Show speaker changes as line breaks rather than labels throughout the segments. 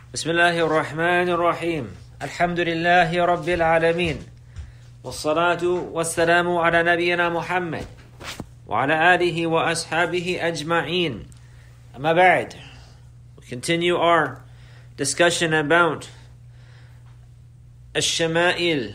بسم الله الرحمن الرحيم الحمد لله رب العالمين والصلاة والسلام على نبينا محمد وعلى آله وأصحابه أجمعين. أما بعد, we continue our discussion about الشمائل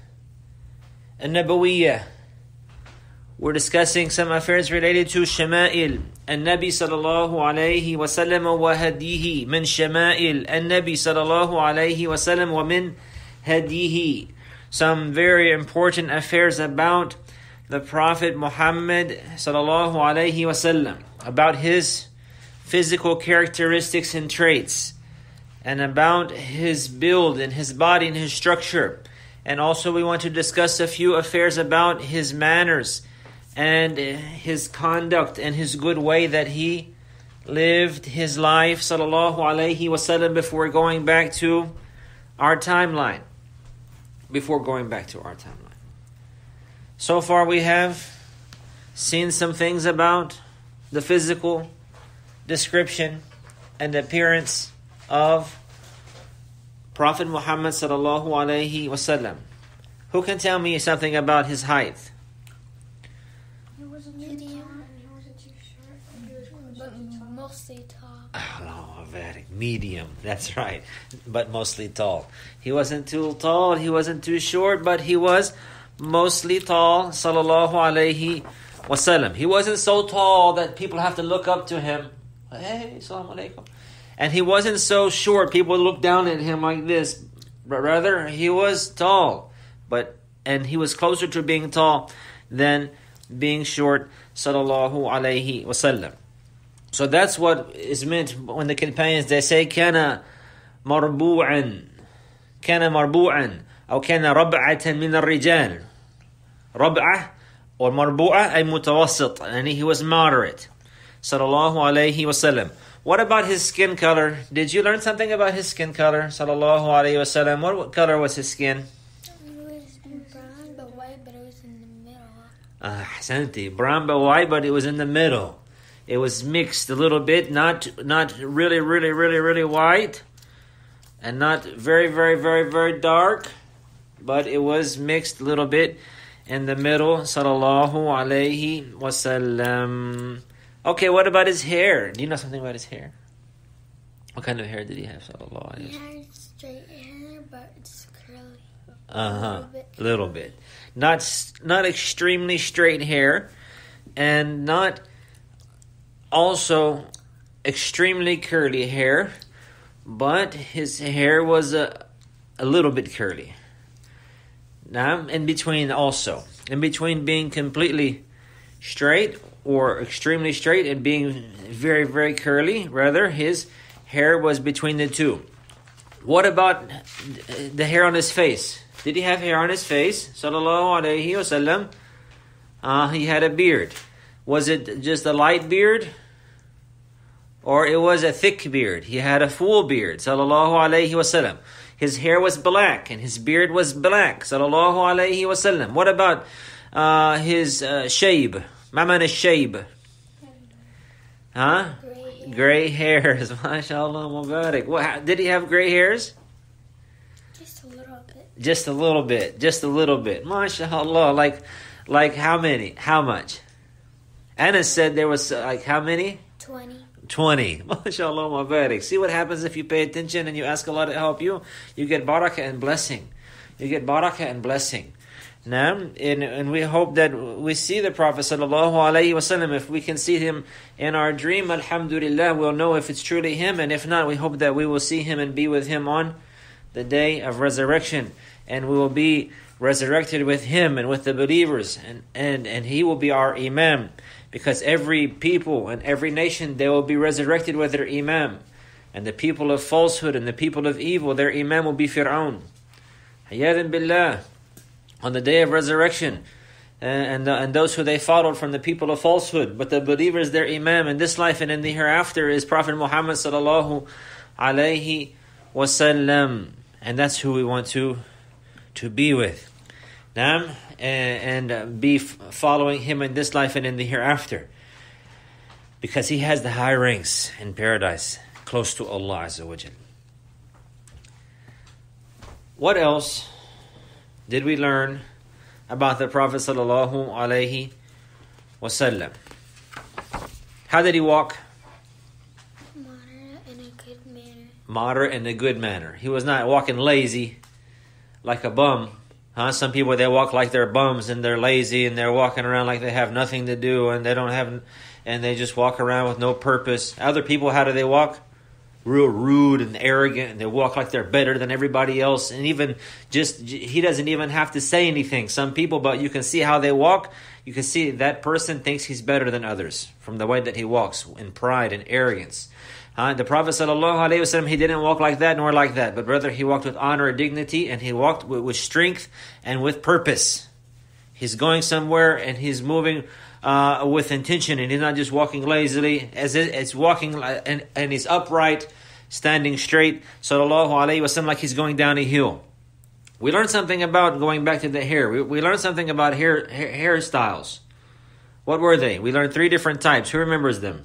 النبوية. We're discussing some affairs related to Shama'il النبي صلى الله عليه وسلم وهديه من شمائل النبي صلى الله عليه وسلم ومن هديه. Some very important affairs about the Prophet Muhammad صلى الله عليه وسلم, about his physical characteristics and traits, and about his build and his body and his structure. And also we want to discuss a few affairs about his manners and his conduct and his good way that he lived his life, sallallahu alaihi wasallam, before going back to our timeline. So far we have seen some things about the physical description and appearance of Prophet Muhammad sallallahu alaihi wasallam. Who can tell me something about his height?
Mostly tall.
Oh, very medium. That's right. But mostly tall. He wasn't too tall, he wasn't too short, but he was mostly tall, sallallahu alayhi wasallam. He wasn't so tall that people have to look up to him. Hey, assalamu alaikum. And he wasn't so short people look down at him like this. But rather, he was tall. And he was closer to being tall than being short, sallallahu alayhi wasallam. So that's what is meant when the companions, they say, كان مربوعا أو كان ربعة من الرجال. ربعة or مربوعة أي متوسط, and he was moderate, sallallahu alayhi wasallam. What about his skin color? Did you learn something about his skin color, sallallahu alayhi wasallam? What color was his skin?
It was brown but white, but it was in the middle.
Ahsanti, brown but white, but it was in the middle. It was mixed a little bit, not really white, and not very dark, but it was mixed a little bit in the middle, sallallahu alayhi wasallam. Okay, what about his hair? Do you know something about his hair? What kind of hair did he have, sallallahu alayhi wasallam?
He had straight hair, but it's curly.
Little bit. Not extremely straight hair, and not also extremely curly hair, but his hair was a little bit curly. Now, in between being completely straight or extremely straight and being very curly, rather, his hair was between the two. What about the hair on his face? Did he have hair on his face? Sallallahu alayhi wasallam. He had a beard. Was it just a light beard? Or it was a thick beard? He had a full beard, sallallahu alayhi wasallam. His hair was black and his beard was black, sallallahu alayhi wasallam. What about his shayb? Maman al-shayb. Gray hairs. MashaAllah, Mubarak. Did he have gray hairs?
Just a little bit.
Just a little bit. MashaAllah. Like how many? How much? Anas said there was like how many? 20. MashaAllah, Mubarak. See what happens if you pay attention and you ask Allah to help you? You get barakah and blessing. Now, and we hope that we see the Prophet sallallahu alaihi wasallam. If we can see him in our dream, alhamdulillah, we'll know if it's truly him. And if not, we hope that we will see him and be with him on the day of resurrection. And we will be resurrected with him and with the believers. And he will be our imam. Because every people and every nation, they will be resurrected with their imam. And the people of falsehood and the people of evil, their imam will be Fir'aun. Hayyadan billah. On the day of resurrection. And those who they followed from the people of falsehood. But the believers, their imam in this life and in the hereafter is Prophet Muhammad sallallahu alayhi wasallam. And that's who we want to be with. Naam. And be following him in this life and in the hereafter. Because he has the high ranks in paradise, close to Allah Azza wa Jal. What else did we learn about the Prophet sallallahu alaihi wasallam? How did he walk?
Moderate in a good manner.
Moderate in a good manner. He was not walking lazy like a bum. Some people, they walk like they're bums and they're lazy and they're walking around like they have nothing to do and they just walk around with no purpose. Other people, how do they walk? Real rude and arrogant, and they walk like they're better than everybody else. And even he doesn't even have to say anything. Some people, but you can see how they walk. You can see that person thinks he's better than others from the way that he walks in pride and arrogance. The Prophet ﷺ, he didn't walk like that nor like that, but rather he walked with honor and dignity, and he walked with strength and with purpose. He's going somewhere and he's moving with intention, and he's not just walking lazily. As walking and he's upright, standing straight, sallallahu alaihi wasallam, like he's going down a hill. We learned something about, going back to the hair. We learned something about hairstyles. What were they? We learned 3 different types. Who remembers them?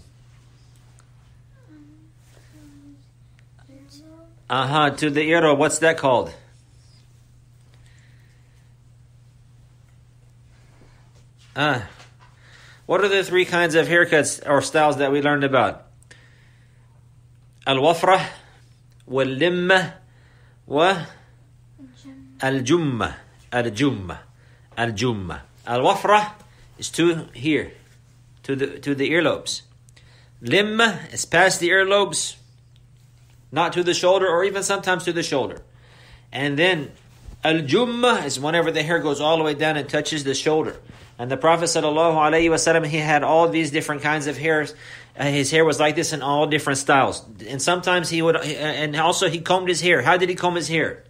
To the ear. What's that called? What are the 3 kinds of haircuts or styles that we learned about? Al-wafrah, wal-limma, wa al-jumma. Al-jumma. Al-jumma. Al-wafrah is to here, to the earlobes. Limma is past the earlobes, not to the shoulder, or even sometimes to the shoulder. And then al-jumma is whenever the hair goes all the way down and touches the shoulder. And the Prophet ﷺ, he had all these different kinds of hairs. His hair was like this in all different styles. And sometimes he would, and also he combed his hair. How did he comb his hair?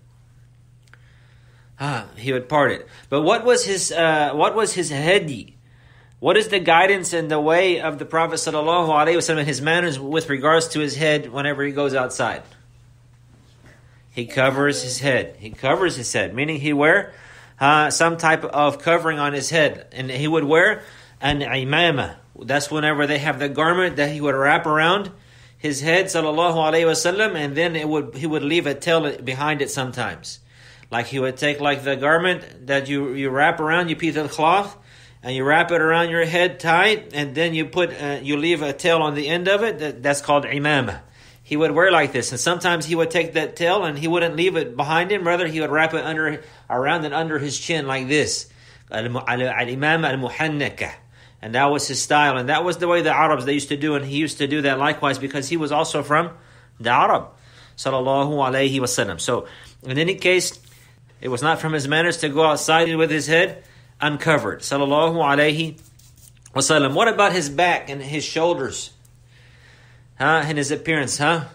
He would part it. But what was his hadi? What is the guidance and the way of the Prophet ﷺ and his manners with regards to his head whenever he goes outside? He covers his head. He covers his head, meaning he wear some type of covering on his head. And he would wear an imama. That's whenever they have the garment that he would wrap around his head, sallallahu alaihi wasallam, and then he would leave a tail behind it sometimes. Like he would take like the garment that you wrap around, you piece of cloth, and you wrap it around your head tight, and then you leave a tail on the end of it. That's called imama. He would wear like this, and sometimes he would take that tail and he wouldn't leave it behind him. Rather, he would wrap it around and under his chin like this. Al-imam al-muhannaka. And that was his style, and that was the way the Arabs, they used to do, and he used to do that likewise because he was also from the Arab. Sallallahu alayhi wasallam. So, in any case, it was not from his manners to go outside with his head uncovered. Sallallahu alayhi wasallam. What about his back and his shoulders? And his appearance, How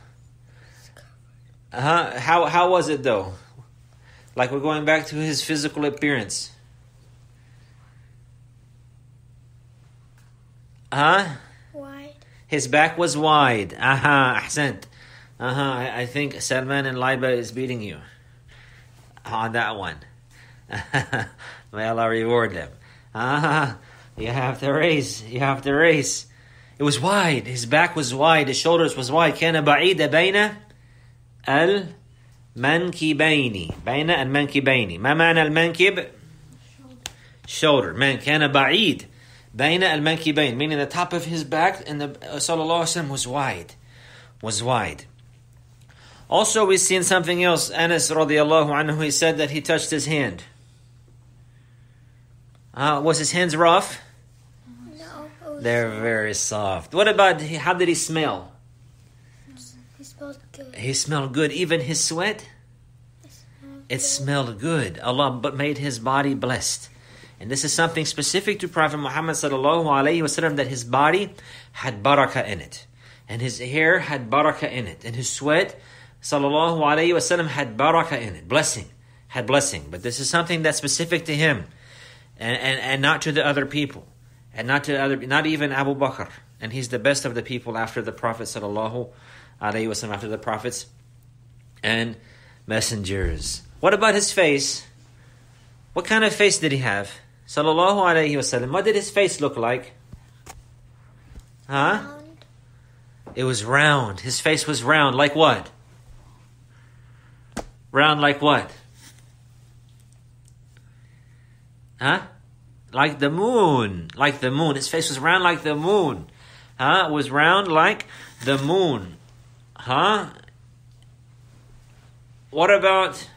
was it though? Like we're going back to his physical appearance.
Wide.
His back was wide. Ahsant. I think Salman and Laiba is beating you on that one. May Allah reward them. You have to race. It was wide. His back was wide. His shoulders was wide. كان بعيد بين المنكبين. بين المنكبين. ما معنى المنكب? Shoulder. Man كان بعيد بين المنكبين. Meaning the top of his back and the sallallahu alaihi wasallam was wide. Also, we've seen something else. Anas radiallahu anhu, he said that he touched his hand. Was his hands rough? They're very soft. What about, how did he smell?
He smelled good.
He smelled good. Even his sweat? It smelled good. Allah but made his body blessed. And this is something specific to Prophet Muhammad sallallahu alaihi wasallam, that his body had barakah in it. And his hair had barakah in it. And his sweat, sallallahu alaihi wasallam, had barakah in it. Had blessing. But this is something that's specific to him. And not to the other people. And not even Abu Bakr. And he's the best of the people after the Prophet sallallahu alaihi wasallam, after the prophets and messengers. What about his face? What kind of face did he have? Sallallahu alaihi wasallam. What did his face look like?
Round.
It was round. His face was round. Like what? Round like what? Huh? Like the moon. Like the moon. His face was round like the moon. Huh? It was round like the moon. Huh? What about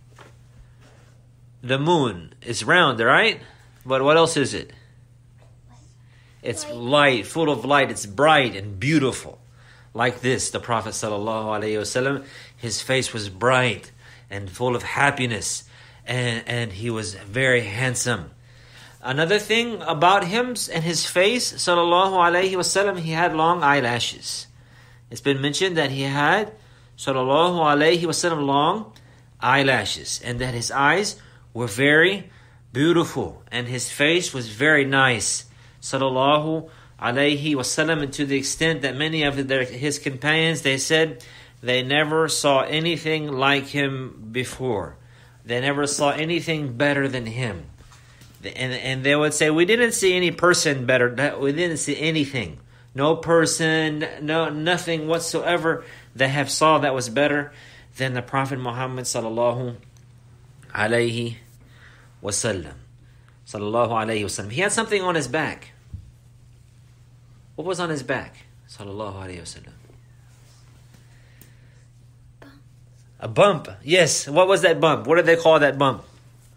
the moon? It's round, right? But what else is it? It's light, full of light. It's bright and beautiful. Like this, the Prophet ﷺ, his face was bright and full of happiness. And he was very handsome. Another thing about him and his face, ﷺ, he had long eyelashes. It's been mentioned that he had, ﷺ, long eyelashes. And that his eyes were very beautiful. And his face was very nice. Sallallahu alayhi wasallam, and to the extent that many of his companions, they said they never saw anything like him before. They never saw anything better than him. And they would say, we didn't see any person better. We didn't see anything. No person, nothing whatsoever that have saw that was better than the Prophet Muhammad sallallahu alayhi wasallam. Sallallahu alayhi wasallam. He had something on his back. What was on his back? Sallallahu alayhi wasallam. A bump. Yes. What was that bump? What did they call that bump?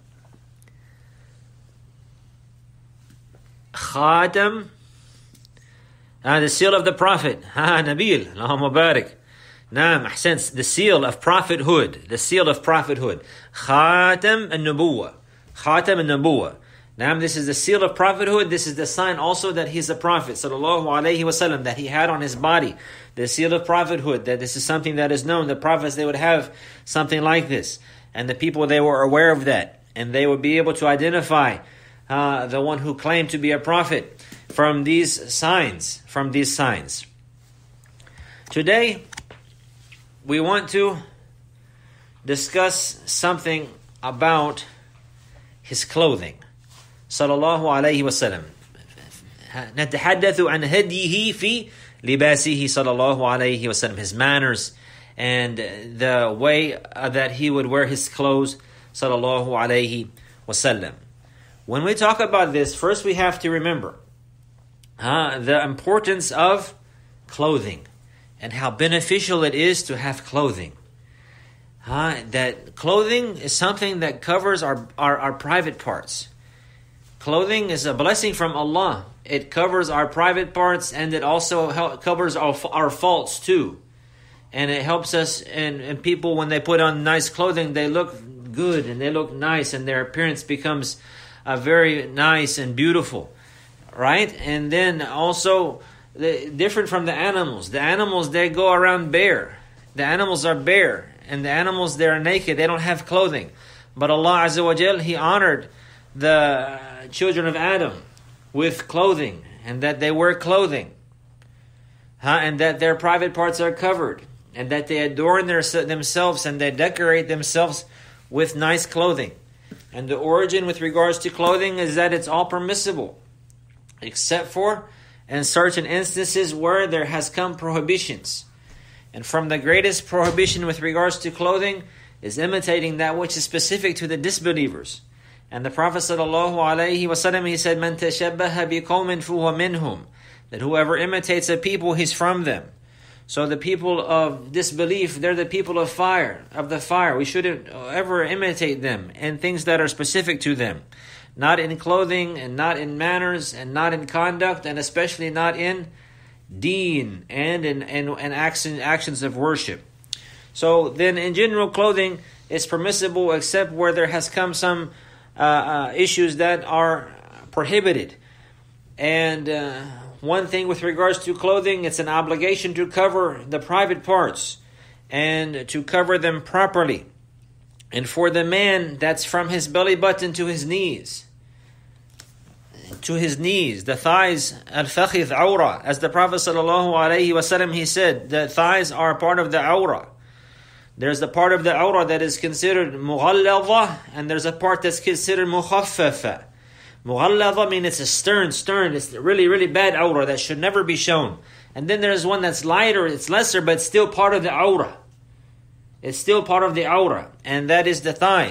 Khatam. The seal of the Prophet. Nabil. Allahumma barik. Naam, ahsans. The seal of prophethood. The seal of prophethood. Khatam an-Nubuwah. Khatam an-Nubuwah. Now, this is the seal of prophethood. This is the sign also that he's a prophet, sallallahu alayhi wasallam, that he had on his body. The seal of prophethood, that this is something that is known. The prophets, they would have something like this. And the people, they were aware of that. And they would be able to identify the one who claimed to be a prophet from these signs. Today, we want to discuss something about his clothing. Sallallahu alayhi wasallam. نتحدث عن هديه في لباسه sallallahu alayhi wasallam. His manners and the way that he would wear his clothes sallallahu alayhi wasallam. When we talk about this, first we have to remember the importance of clothing and how beneficial it is to have clothing. That clothing is something that covers our private parts. Clothing is a blessing from Allah. It covers our private parts, and it also covers our faults too. And it helps us, and people, when they put on nice clothing, they look good and they look nice, and their appearance becomes very nice and beautiful, right? And then also, different from the animals. The animals, they go around bare. The animals are bare, and the animals, they are naked. They don't have clothing. But Allah Azza wa Jal, He honored the children of Adam with clothing, and that they wear clothing, and that their private parts are covered, and that they adorn themselves and they decorate themselves with nice clothing. And the origin with regards to clothing is that it's all permissible, except for in certain instances where there has come prohibitions. And from the greatest prohibition with regards to clothing is imitating that which is specific to the disbelievers. And the Prophet ﷺ, he said, "Man tashabbaha biqawmin fahuwa minhum," that whoever imitates a people, he's from them. So the people of disbelief, they're the people of the fire. We shouldn't ever imitate them in things that are specific to them. Not in clothing, and not in manners, and not in conduct, and especially not in deen and in actions of worship. So then in general, clothing is permissible except where there has come some issues that are prohibited. And one thing with regards to clothing, it's an obligation to cover the private parts and to cover them properly. And for the man, that's from his belly button to his knees. The thighs, al-fakhidh awra. As the Prophet ﷺ, he said, the thighs are part of the awra. There's the part of the awra that is considered mughalladha, and there's a part that's considered mukhaffafa. Mughalladha means it's a stern. It's really, really bad awra that should never be shown. And then there's one that's lighter, it's lesser, but still part of the awra. It's still part of the awra, and that is the thighs.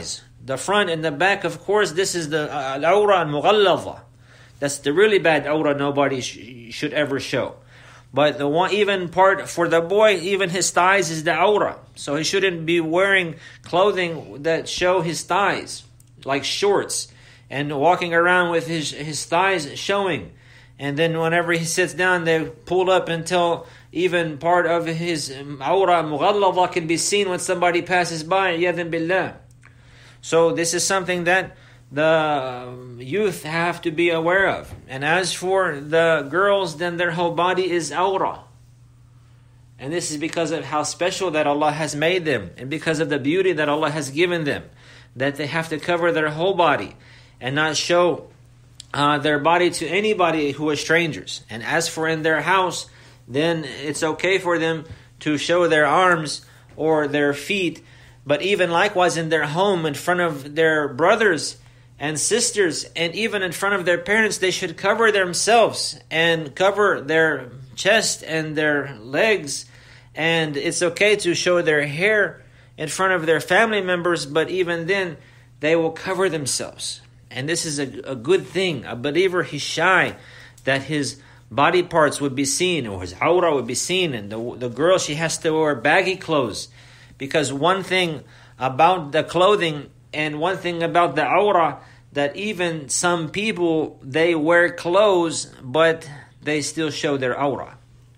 the front and the back, of course, this is the al-awra al-mughalladha. That's the really bad awra nobody should ever show. But the one, even part for the boy, even his thighs is the awra. So he shouldn't be wearing clothing that show his thighs, like shorts, and walking around with his thighs showing. And then whenever he sits down, they pull up until even part of his awra mughalladha can be seen when somebody passes by. Yadhan billah. So this is something that the youth have to be aware of. And as for the girls, then their whole body is awra. And this is because of how special that Allah has made them, and because of the beauty that Allah has given them, that they have to cover their whole body and not show their body to anybody who are strangers. And as for in their house, then it's okay for them to show their arms or their feet. But even likewise in their home, in front of their brothers and sisters, and even in front of their parents, they should cover themselves and cover their chest and their legs. And it's okay to show their hair in front of their family members, but even then, they will cover themselves. And this is a good thing. A believer, he's shy that his body parts would be seen, or his awra would be seen. And the girl, she has to wear baggy clothes. Because one thing about the clothing and one thing about the awra, that even some people, they wear clothes, but they still show their awra.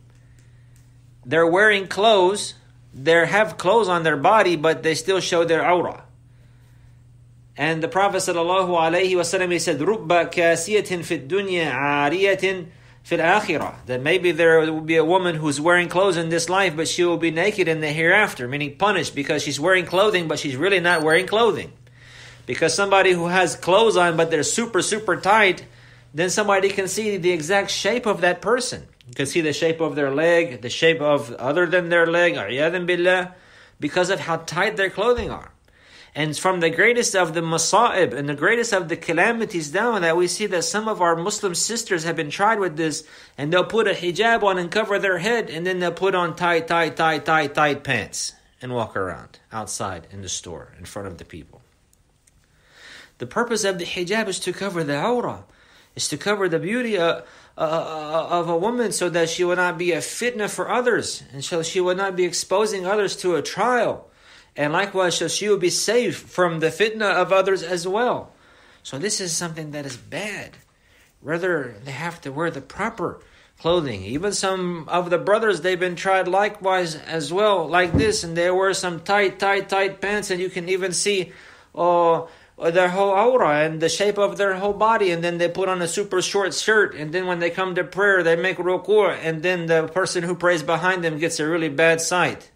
They're wearing clothes, they have clothes on their body, but they still show their awra. And the Prophet ﷺ, he said, رُبَّ كَاسِيَةٍ فِي الدُّنْيَا عَارِيَةٍ فِي الْآخِرَةِ. That maybe there will be a woman who's wearing clothes in this life, but she will be naked in the hereafter, meaning punished because she's wearing clothing, but she's really not wearing clothing. Because somebody who has clothes on, but they're super, super tight, then somebody can see the exact shape of that person. You can see the shape of their leg, the shape of other than their leg, a'yadhan billah, because of how tight their clothing are. And from the greatest of the masa'ib and the greatest of the calamities down, that we see that some of our Muslim sisters have been tried with this, and they'll put a hijab on and cover their head, and then they'll put on tight pants and walk around outside in the store in front of the people. The purpose of the hijab is to cover the awra, is to cover the beauty of a woman, so that she will not be a fitna for others, and so she will not be exposing others to a trial. And likewise, so she will be safe from the fitna of others as well. So this is something that is bad. Rather, they have to wear the proper clothing. Even some of the brothers, they've been tried likewise as well, like this, and they wear some tight pants, and you can even see their whole awra and the shape of their whole body, and then they put on a super short shirt, and then when they come to prayer, they make ruku', and then the person who prays behind them gets a really bad sight.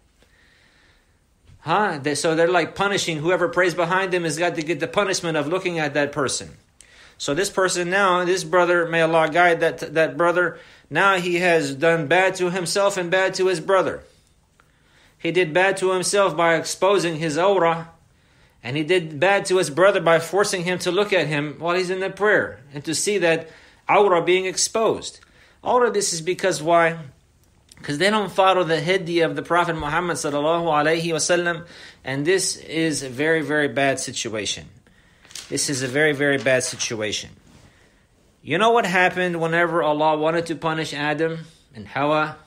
So they're like punishing whoever prays behind them, has got to get the punishment of looking at that person. So this person now, this brother, may Allah guide that brother, now he has done bad to himself and bad to his brother. He did bad to himself by exposing his awra, and he did bad to his brother by forcing him to look at him while he's in the prayer, and to see that awra being exposed. All of this is because why? Because they don't follow the hadi of the Prophet Muhammad sallallahu alaihi wasallam, and this is a very, very bad situation. This is a very, very bad situation. You know what happened whenever Allah wanted to punish Adam and Hawa?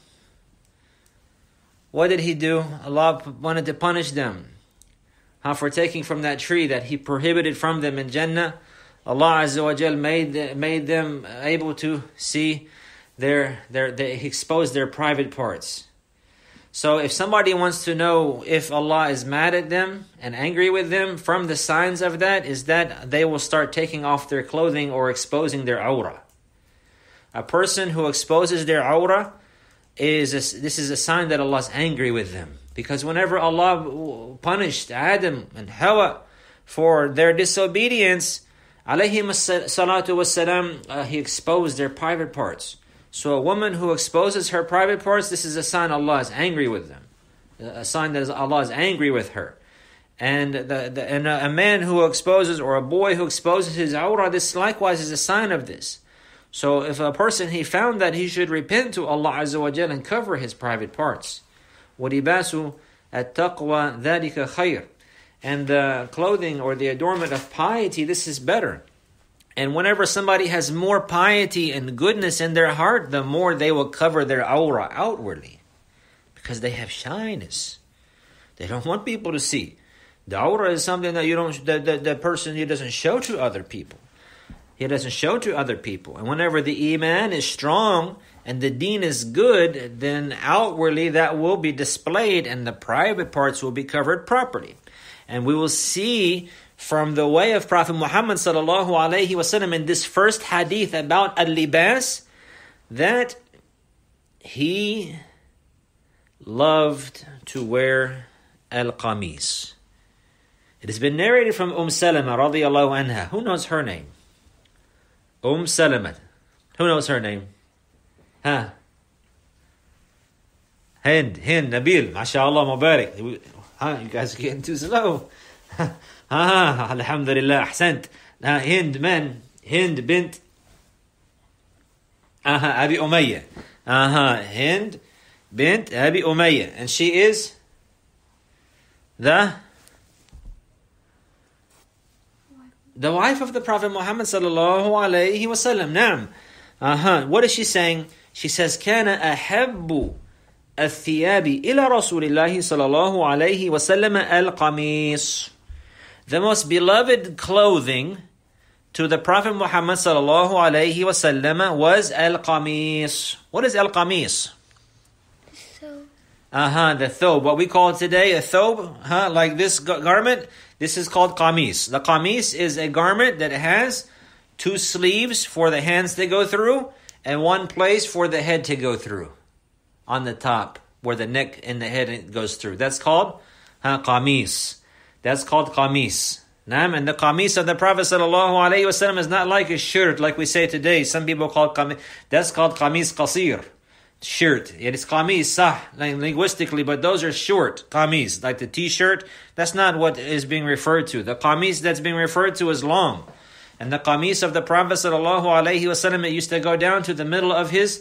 What did He do? Allah wanted to punish them for taking from that tree that He prohibited from them in Jannah. Allah Azza wa Jal made them able to see they expose their private parts. So if somebody wants to know if Allah is mad at them and angry with them, from the signs of that is that they will start taking off their clothing or exposing their awra. A person who exposes their awra, this is a sign that Allah is angry with them. Because whenever Allah punished Adam and Hawa for their disobedience, alayhim salatu wassalam, He exposed their private parts. So a woman who exposes her private parts, this is a sign Allah is angry with them. A sign that Allah is angry with her. And a man who exposes, or a boy who exposes his awra, this likewise is a sign of this. So if a person, he found that, he should repent to Allah Azza wa Jal and cover his private parts. وَلِبَاسُ التَّقْوَى ذَلِكَ خَيْرٌ. and the clothing or the adornment of piety, this is better. And whenever somebody has more piety and goodness in their heart, the more they will cover their aura outwardly, because they have shyness. They don't want people to see. The aura is something that the person, he doesn't show to other people. He doesn't show to other people. And whenever the iman is strong and the deen is good, then outwardly that will be displayed and the private parts will be covered properly. And we will see from the way of Prophet Muhammad sallallahu alaihi wasallam in this first hadith about al-libas that he loved to wear al-qamis. It has been narrated from Salama radiyallahu anha. Who knows her name? Salama. Who knows her name? Hind, Nabil. MashaAllah, Mubarak. You guys are getting too slow. Alhamdulillah, ahsant. Hind bint Abi Umayyah. Hind bint Abi Umayyah. And she is the wife of the Prophet Muhammad sallallahu alayhi wasallam. Naam. What is she saying? She says, كان أحب الثياب إلى رسول الله صلى الله عليه وسلم القميص. The most beloved clothing to the Prophet Muhammad sallallahu alayhi wasallam was al-qamis. What is al-qamis? The thobe. What we call today a thobe, like this garment. This is called qamis. The qamis is a garment that has two sleeves for the hands to go through and one place for the head to go through on the top where the neck and the head goes through. That's called qamis. That's called qamis. And the qamis of the Prophet ﷺ is not like a shirt like we say today. Some people call qamis. That's called qamis qasir. Shirt. It is qamis, linguistically, but those are short qamis, like the t-shirt. That's not what is being referred to. The qamis that's being referred to is long. And the qamis of the Prophet sallallahu alaihi wasallam, it used to go down to the middle of his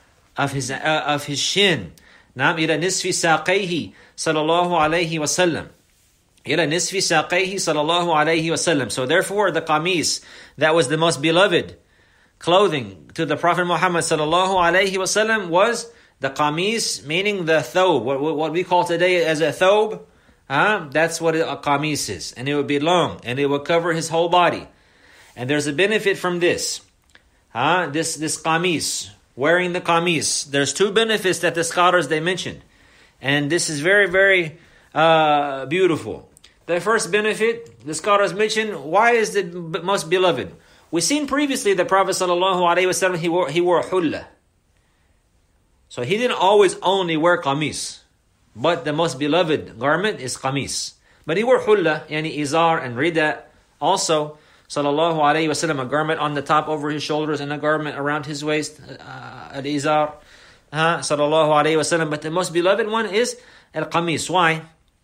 shin. Naam, ila nisfi saqayhi sallallahu alaihi wasallam. Ila nisfi saqayhi sallallahu alaihi wasallam. So therefore, the qamis that was the most beloved clothing to the Prophet Muhammad sallallahu alaihi wasallam was the qamis, meaning the thobe, what we call today as a thobe. That's what a qamis is, and it would be long, and it would cover his whole body. And there's a benefit from this. This qamis, wearing the qamis. There's two benefits that the scholars they mentioned, and this is very, very beautiful. The first benefit the scholars mentioned: why is it most beloved? We've seen previously the Prophet ﷺ, he wore hulla. So he didn't always only wear qamis. But the most beloved garment is qamis. But he wore hulla, yani izar and rida. Also, sallallahu alayhi wasallam, a garment on the top over his shoulders and a garment around his waist, al-izar. Sallallahu alayhi wasallam. But the most beloved one is al-qamis. Why?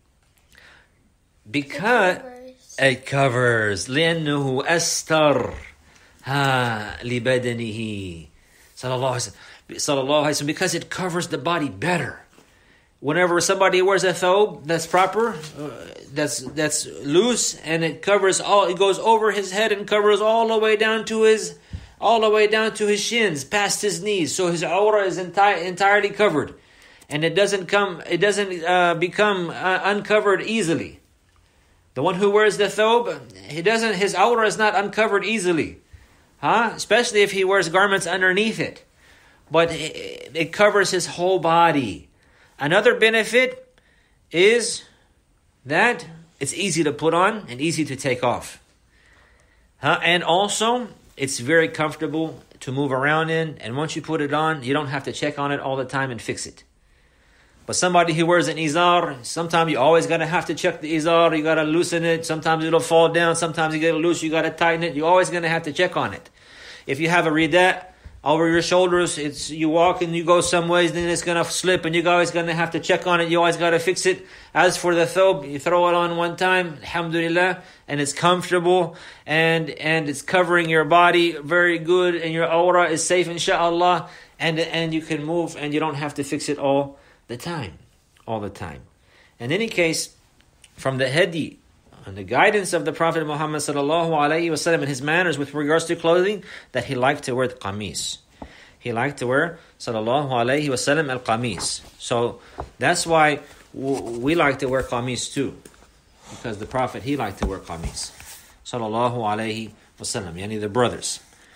Because it covers. لأنه أستر لبدنه sallallahu alaihi wasallam, because it covers the body better. Whenever somebody wears a thobe that's proper, that's loose, and it covers all, it goes over his head and covers all the way down to his shins, past his knees, so his aura is entirely covered, and it doesn't become uncovered easily. The one who wears the thobe, his aura is not uncovered easily. Especially if he wears garments underneath it. But it covers his whole body. Another benefit is that it's easy to put on and easy to take off. And also, it's very comfortable to move around in. And once you put it on, you don't have to check on it all the time and fix it. But somebody who wears an izar, sometimes you always got to have to check the izar. You got to loosen it. Sometimes it'll fall down. Sometimes you get it loose. You got to tighten it. You're always going to have to check on it. If you have a rida over your shoulders, you walk and you go some ways, then it's going to slip and you're always going to have to check on it. You always got to fix it. As for the thobe, you throw it on one time, alhamdulillah, and it's comfortable and it's covering your body very good, and your aura is safe, inshallah, and you can move and you don't have to fix it all the time. In any case, from the hadi and the guidance of the Prophet Muhammad sallallahu alaihi wasallam and his manners with regards to clothing, that he liked to wear the qamis. He liked to wear sallallahu alaihi wasallam al-qamis. So that's why we like to wear qamis too, because the Prophet, he liked to wear qamis sallallahu alaihi wasallam, yani the brothers.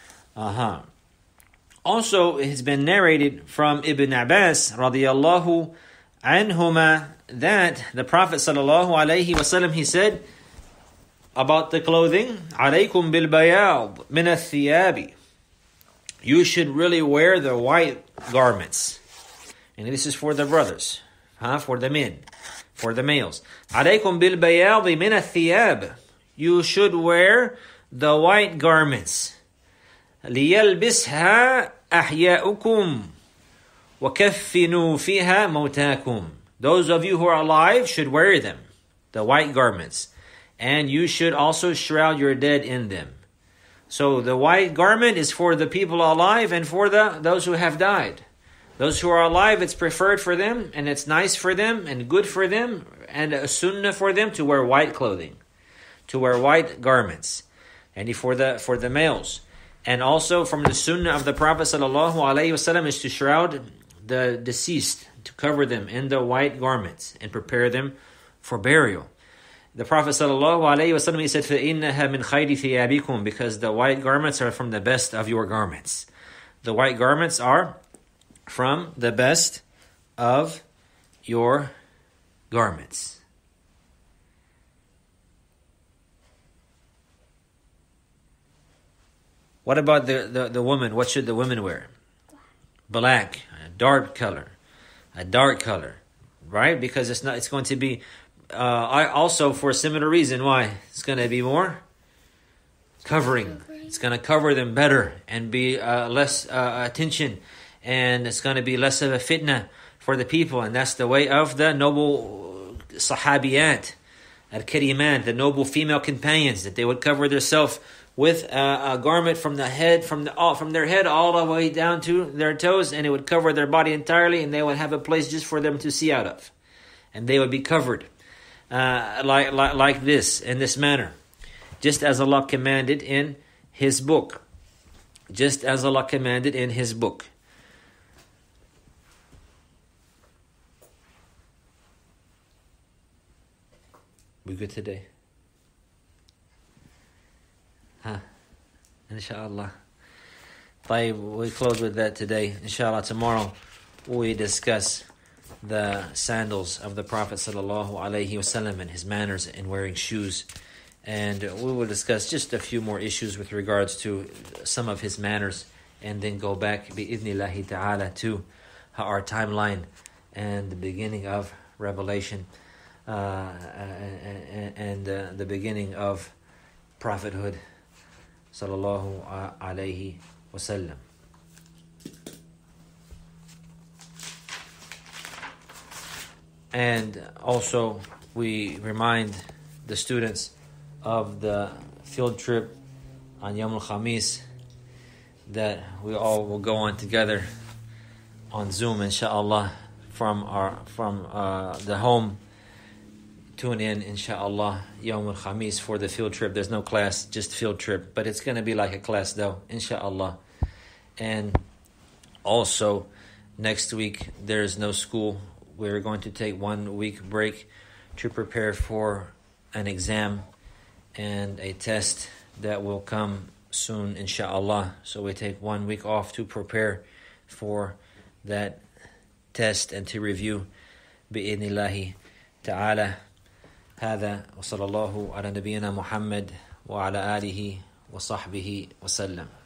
Also, it has been narrated from Ibn Abbas radiyallahu anhuma that the Prophet sallallahu alaihi wasallam, he said about the clothing, "Alaykum bil bayad min al-thiyab." You should really wear the white garments, and this is for the brothers, for the men, for the males. "Alaykum bil bayad min al-thiyab." You should wear the white garments. لِيَلْبِسْهَا أَحْيَاؤُكُمْ وَكَفِّنُوا فِيهَا مَوْتَاكُمْ. Those of you who are alive should wear them, the white garments, and you should also shroud your dead in them. So the white garment is for the people alive and for those who have died. Those who are alive, it's preferred for them, and it's nice for them, and good for them, and a sunnah for them to wear white clothing, to wear white garments, and for the males. And also from the sunnah of the Prophet sallallahu alaihi wasallam is to shroud the deceased, to cover them in the white garments and prepare them for burial. The Prophet sallallahu alaihi wasallam, he said, فَإِنَّهَا مِنْ خَيْرِ ثِيَابِكُمْ, because the white garments are from the best of your garments. The white garments are from the best of your garments. What about the woman? What should the women wear? Black, a dark color, right? Because it's going to be also for a similar reason. Why? It's going to be more covering. It's going to cover them better and be less attention, and it's going to be less of a fitna for the people. And that's the way of the noble sahabiyat, al-karimat, the noble female companions, that they would cover themselves with a garment from the head, from their head all the way down to their toes, and it would cover their body entirely, and they would have a place just for them to see out of, and they would be covered like this, in this manner, just as Allah commanded in His book. Just as Allah commanded in His book. We good today? Inshallah. We close with that today. Inshallah, tomorrow we discuss the sandals of the Prophet sallallahu alaihi wasallam and his manners in wearing shoes. And we will discuss just a few more issues with regards to some of his manners, and then go back bi'idhnillahi ta'ala to our timeline and the beginning of Revelation and the beginning of prophethood sallallahu alaihi wasallam. And also we remind the students of the field trip on Yawm al-Khamis that we all will go on together on Zoom, inshallah, from the home. Tune in, inshallah, Yawm al-Khamis for the field trip. There's no class, just field trip. But it's going to be like a class though, inshallah. And also, next week, there's no school. We're going to take 1 week break to prepare for an exam and a test that will come soon, inshallah. So we take 1 week off to prepare for that test and to review bi'idhnillahi ta'ala. هذا وصلى الله على نبينا محمد وعلى آله وصحبه وسلم.